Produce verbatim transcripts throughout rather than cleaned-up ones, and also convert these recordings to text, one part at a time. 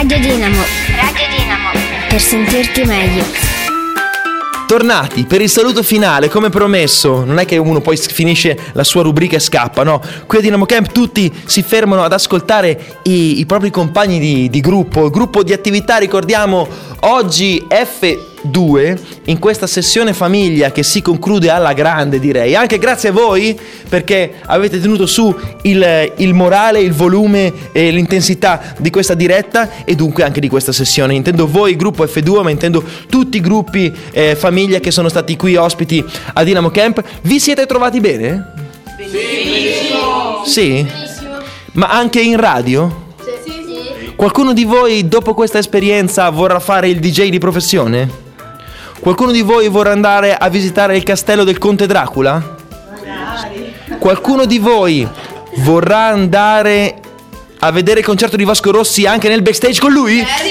Radio Dinamo. Radio Dinamo. Per sentirti meglio. Tornati per il saluto finale, come promesso. Non è che uno poi finisce la sua rubrica e scappa, no. Qui a Dinamo Camp tutti si fermano ad ascoltare i, i propri compagni di, di gruppo, il gruppo di attività. Ricordiamo oggi F due in questa sessione famiglia che si conclude alla grande, direi. Anche grazie a voi perché avete tenuto su il, il morale, il volume e l'intensità di questa diretta e dunque anche di questa sessione. Intendo voi, gruppo F due, ma intendo tutti i gruppi eh, famiglia che sono stati qui ospiti a Dinamo Camp. Vi siete trovati bene? Benissimo. Sì? Benissimo. Ma anche in radio? Sì, sì. Qualcuno di voi dopo questa esperienza vorrà fare il D J di professione? Qualcuno di voi vorrà andare a visitare il castello del Conte Dracula? Magari. Qualcuno di voi vorrà andare a vedere il concerto di Vasco Rossi anche nel backstage con lui? Sì,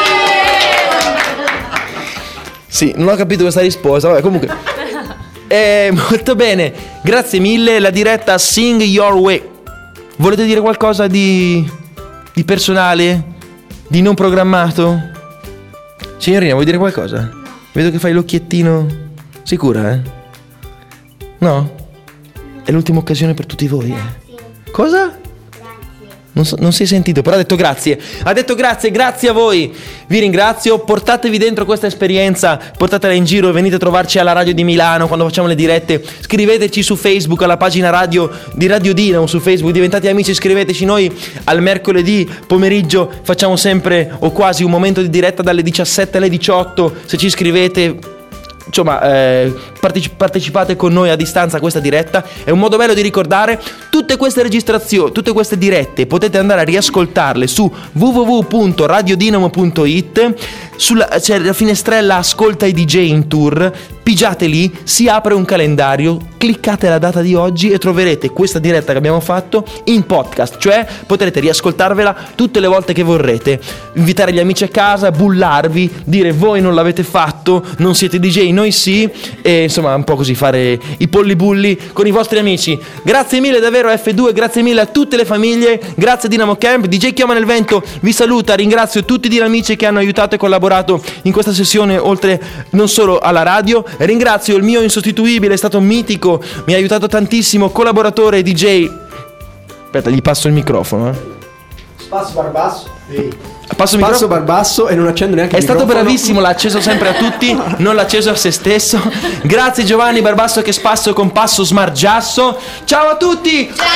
sì, non ho capito questa risposta, vabbè, comunque. Eh, molto bene, grazie mille, la diretta Sing Your Way. Volete dire qualcosa di, di personale? Di non programmato? Signorina, vuoi dire qualcosa? Vedo che fai l'occhiettino. Sicura, eh? No? È l'ultima occasione per tutti voi, eh? Cosa? Non, so, non si è sentito, però ha detto grazie. Ha detto grazie, grazie a voi. Vi ringrazio, portatevi dentro questa esperienza, portatela in giro, venite a trovarci alla radio di Milano quando facciamo le dirette. Scriveteci su Facebook, alla pagina radio di Radio Dinamo su Facebook, diventate amici, scriveteci. Noi al mercoledì pomeriggio facciamo sempre o quasi un momento di diretta dalle diciassette alle diciotto. Se ci scrivete, insomma, eh, parteci- partecipate con noi a distanza a questa diretta. È un modo bello di ricordare tutte queste registrazioni, tutte queste dirette. Potete andare a riascoltarle su w w w punto radiodinamo punto i t. Sulla, c'è la finestrella Ascolta i D J in tour. Pigiate lì, si apre un calendario, cliccate la data di oggi e troverete questa diretta che abbiamo fatto in podcast, cioè potrete riascoltarvela tutte le volte che vorrete, invitare gli amici a casa, bullarvi, dire voi non l'avete fatto, non siete D J, noi sì, e insomma un po' così fare i pollibulli con i vostri amici. Grazie mille davvero a F due, grazie mille a tutte le famiglie, grazie a Dinamo Camp. D J Chioma nel Vento vi saluta, ringrazio tutti i dinamici che hanno aiutato e collaborato in questa sessione, oltre non solo alla radio. Ringrazio il mio insostituibile, è stato mitico, mi ha aiutato tantissimo, collaboratore D J. Aspetta, gli passo il microfono, eh. Spasso Barbasso. Sì. Passo, Passo Barbasso e non accendo neanche è il microfono. È stato bravissimo, l'ha acceso sempre a tutti, non l'ha acceso a se stesso. Grazie Giovanni Barbasso che spasso con passo smargiasso. Ciao a tutti. Ciao.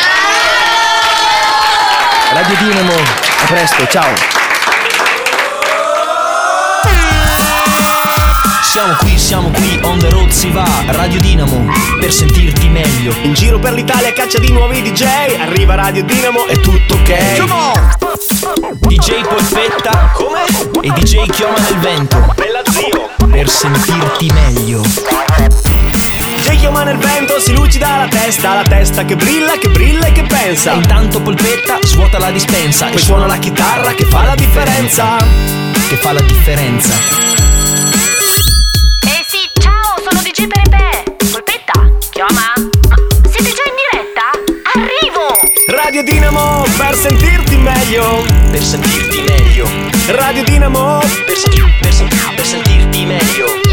Radio Dinamo, a presto, ciao. Siamo qui, siamo qui, on the road si va, Radio Dinamo, per sentirti meglio. In giro per l'Italia caccia di nuovi D J, arriva Radio Dinamo e tutto ok. Come on! D J Polpetta, come? E D J Chioma nel Vento. Bella zio! Per sentirti meglio. D J Chioma nel Vento si lucida la testa, la testa che brilla, che brilla e che pensa. E intanto Polpetta svuota la dispensa poi suona la chitarra che fa la differenza. Che fa la differenza. D J Pepe, Polpetta, Chioma, ma siete già in diretta? Arrivo! Radio Dinamo per sentirti meglio. Per sentirti meglio. Radio Dinamo per, sen- per, sen- per sentirti meglio.